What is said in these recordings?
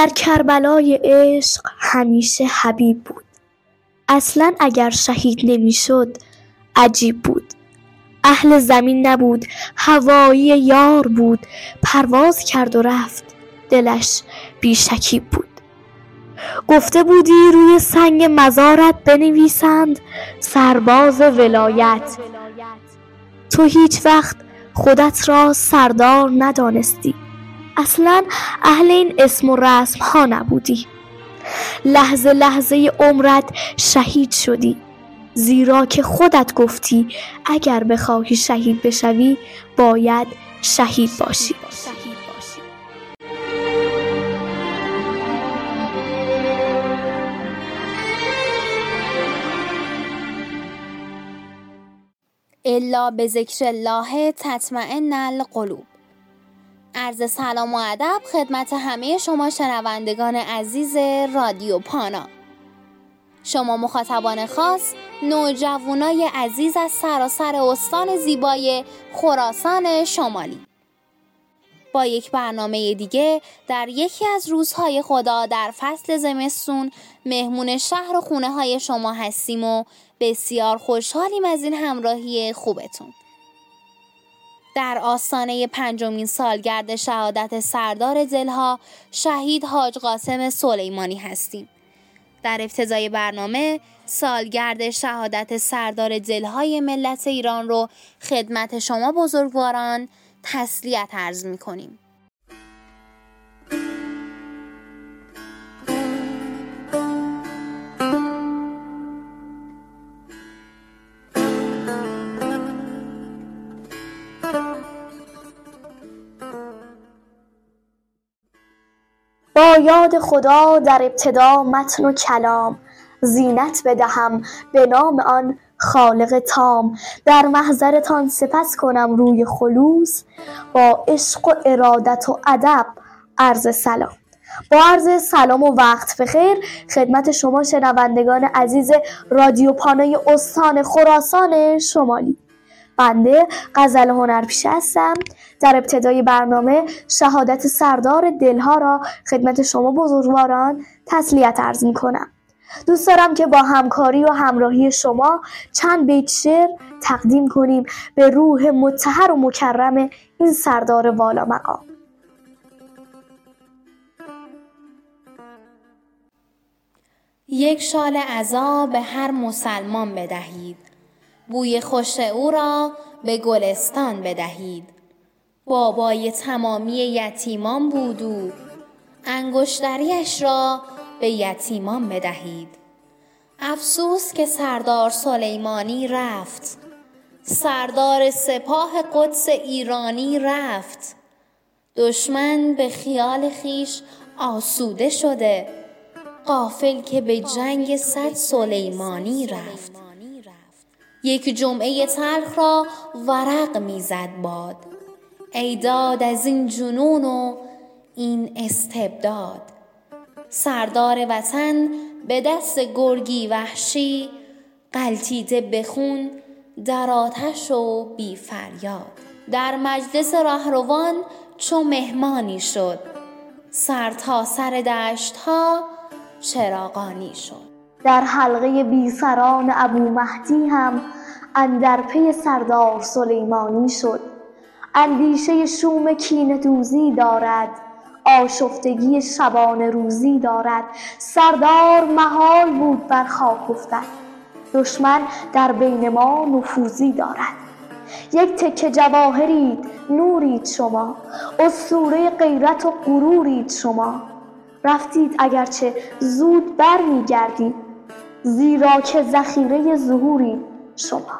در کربلای عشق همیشه حبیب بود. اصلاً اگر شهید نمیشد عجیب بود. اهل زمین نبود، هوایی یار بود. پرواز کرد و رفت، دلش بی شکیب بود. گفته بودی روی سنگ مزارت بنویسند سرباز ولایت. تو هیچ وقت خودت را سردار ندانستی. اصلاً اهل این اسم و رسم ها نبودی. لحظه لحظه عمرت شهید شدی، زیرا که خودت گفتی اگر بخواهی شهید بشوی باید شهید باشی. الا به ذکر الله تطمئن القلوب. عرض سلام و ادب خدمت همه شما شنوندگان عزیز رادیو پانا. شما مخاطبان خاص، نوجوانای عزیز از سراسر استان زیبای خراسان شمالی، با یک برنامه دیگه در یکی از روزهای خدا در فصل زمستون مهمون شهر و خونه های شما هستیم و بسیار خوشحالیم از این همراهی خوبتون. در آستانه 5مین سالگرد شهادت سردار دلها شهید حاج قاسم سلیمانی هستیم. در ابتدای برنامه سالگرد شهادت سردار دلهای ملت ایران رو خدمت شما بزرگواران تسلیت عرض می‌کنیم. با یاد خدا در ابتدا متن و کلام زینت بدهم به نام آن خالق تام. در محضرتان سپس کنم روی خلوص با عشق و ارادت و ادب عرض سلام. با عرض سلام و وقت بخیر خدمت شما شنوندگان عزیز رادیو پانای استان خراسان شمالی. بنده غزل هنرپیشه هستم. در ابتدای برنامه شهادت سردار دلها را خدمت شما بزرگواران تسلیت عرض می‌کنم. دوست دارم که با همکاری و همراهی شما چند بیت شعر تقدیم کنیم به روح مطهر و مکرم این سردار والا مقام. یک شال عزا به هر مسلمان بدهید، بوی خوش او را به گلستان بدهید. بابای تمامی یتیمان بود او، انگشتریش را به یتیمان بدهید. افسوس که سردار سلیمانی رفت، سردار سپاه قدس ایرانی رفت. دشمن به خیال خیش آسوده شده، غافل که به جنگ 100 سلیمانی رفت. یک جمعه تلخ را ورق میزد باد، ای داد از این جنون و این استبداد. سردار وطن به دست گرگی وحشی، غلتیده به خون در آتش و بی فریاد. در مجلس راهروان چو مهمانی شد، سر تا سر دشت ها چراغانی شد. در حلقه بی سران ابو مهدی هم اندر پی سردار سلیمانی شد. اندیشه شوم کینه دوزی دارد، آشفتگی شبانه روزی دارد. سردار محال بود بر خاک افتد، دشمن در بین ما نفوذی دارد. یک تکه جواهرید نورید شما، اسطوره غیرت و غرورید شما. رفتید اگرچه زود بر می گردید، زیرا که ذخیره ظهورید شما.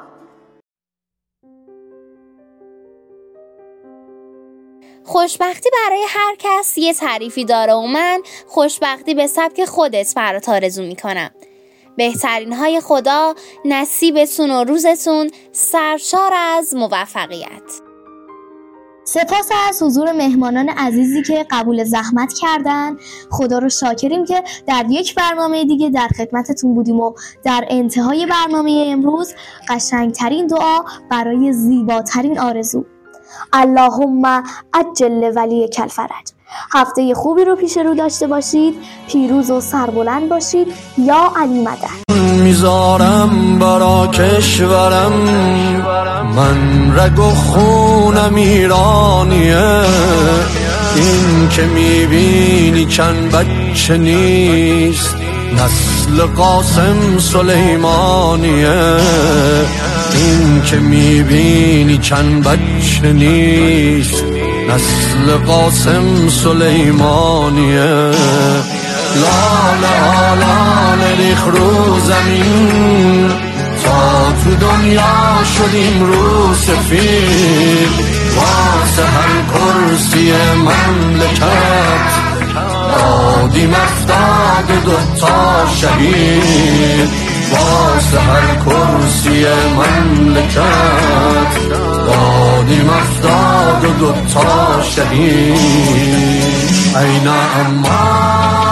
خوشبختی برای هر کس یه تعریفی داره و من خوشبختی به سبک خودت برات آرزو میکنم. بهترین های خدا نصیبتون و روزتون سرشار از موفقیت. سپاس از حضور مهمانان عزیزی که قبول زحمت کردن. خدا رو شاکریم که در یک برنامه دیگه در خدمتتون بودیم و در انتهای برنامه امروز قشنگترین دعا برای زیباترین آرزو: اللهم عجل ولیک الفرج. هفته خوبی رو پیش رو داشته باشید. پیروز و سربلند باشید. یا علی مدد. میذارم برا کشورم، من رگ و خونم ایرانیه. این که میبینی چند بچه نیست، نسل قاسم سلیمانیه. این که میبینی چند بچه نیست، نسل قاسم سلیمانیه. لاله لاله ریخ رو زمین، تا تو دنیا شدیم رو سفید. واسه هر کرسی مملکت دادیم 72 شهید. واسه هر کرسی مملکت دادیم 72 شهید. ای نعمان